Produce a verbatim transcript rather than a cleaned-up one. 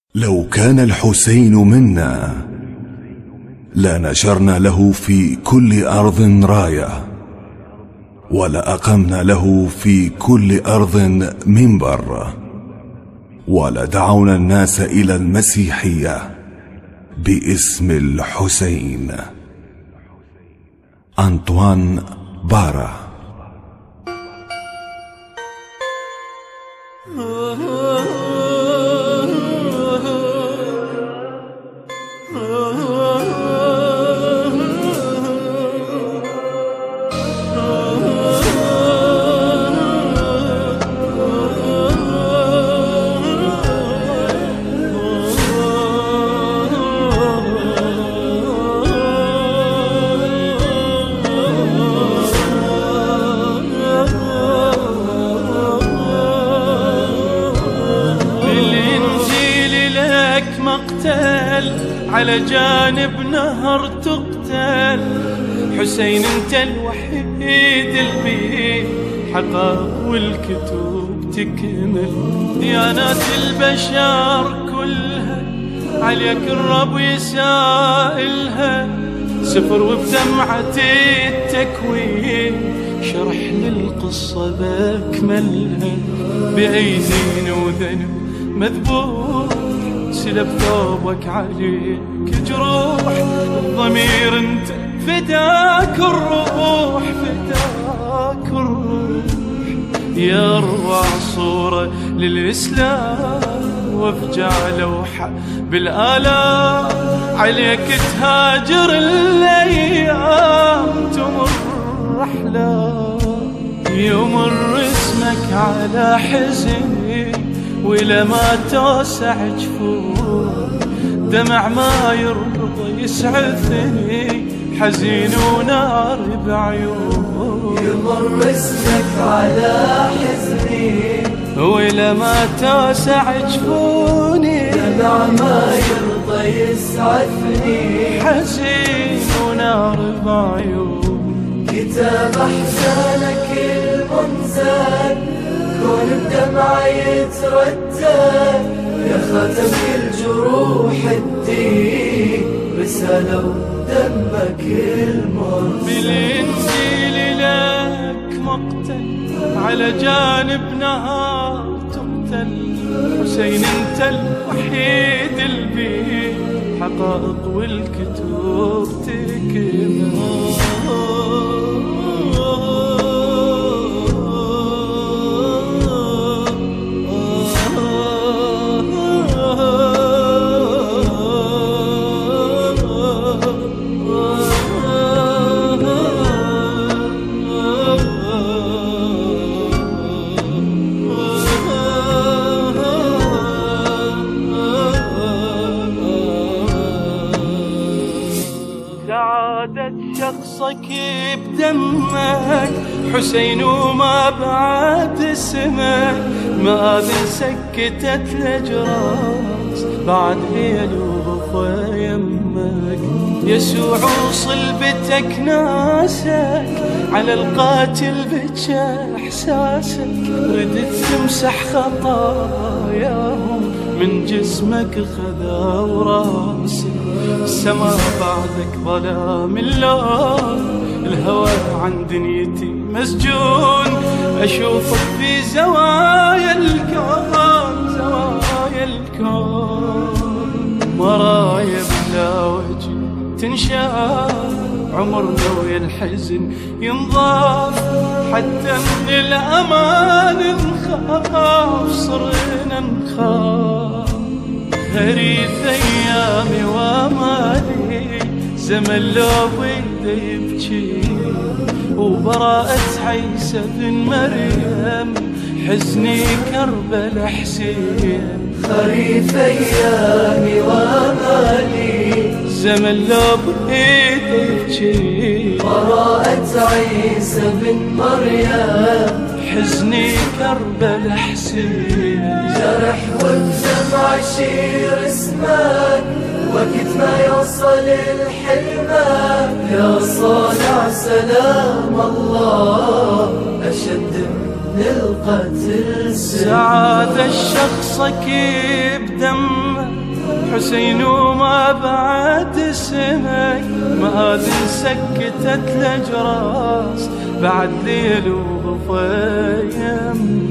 لو كان الحسين منا لنشرنا له في كل أرض راية، ولأقمنا له في كل أرض منبر، ولدعونا الناس إلى المسيحية باسم الحسين. أنطوان بارا. مقتل على جانب نهر تقتل، حسين انت الوحيد البيه حقائق والكتب تكمل. ديانات البشر كلها عليك الرب يسائلها، سفر وبدمعة التكوين شرح للقصة باكملها. بأيدين وذنب مذبوح سلب ثوبك عليك جروح، الضمير انت فداك الروح فداك الروح. يا أروع صورة للإسلام وافجع لوحة بالآلام، عليك تهاجر الأيام تمر رحلة، يمر اسمك على حزني ولا ما توسع جفون، دمع ما يرضى يسعفني حزين ونار بعيون. يمر اسمك على حزني ولا ما توسع جفوني، دمع ما يرضى يسعفني حزين ونار بعيون. كتاب أحزانك المنزل كون بدمع يتردد، يا خاتم كل جروح الدين رسالة ودمك المر. بالإنجيل لك مقتل على جانب نهار تقتل، حسين انت الوحيد البيه حقائق والكتب تكمل. سعادة شخصك بدمك حسين وما بعد اسمك، ما سكتت الأجراس بعد هيلوف يمك. يسوع وصلبتك ناسك على القاتل بجى احساسك، ردت تمسح خطاياهم من جسمك خذا وراسك. السما بعدك ظلام اللون، الهوى عن دنيتي مسجون، أشوفك في زوايا الكون زوايا الكون. مرايا بلا وجه تنشاف، عمرنا ويا الحزن ينضاف، حتى من الأمان نخاف صرنا نخاف. غريث أيامي ومالي زمن لو بيده يبكي، وبراءة عيسى بن مريم حزني كربل حسين. خريف أيامي ومالي زمن لو بيده يبكي، براءة عيسى بن مريم حزني كربل حسين. جرح والدمع شير اسمك وقت ما يوصل الحلمك، يا صانع سلام الله أشد من القتل. سعادة شخصك بدمك حسين وما بعد اسمك، ما هذه سكتت الأجراس بعد ليل وضفيم.